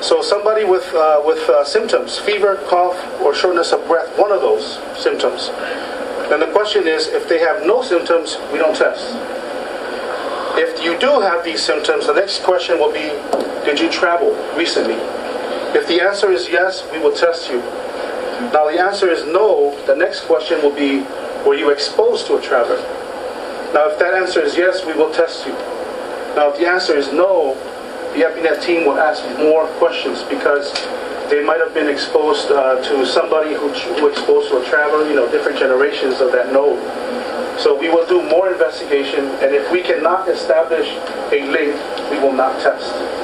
So somebody with symptoms, fever, cough, or shortness of breath, one of those symptoms. Then the question is, if they have no symptoms, we don't test. If you do have these symptoms, the next question will be, did you travel recently? If the answer is yes, we will test you. Now the answer is no, the next question will be, were you exposed to a traveler? Now if that answer is yes, we will test you. Now if the answer is no, the EpiNet team will ask more questions because they might have been exposed to somebody who exposed to a traveler, different generations of that node. So we will do more investigation, and if we cannot establish a link, we will not test.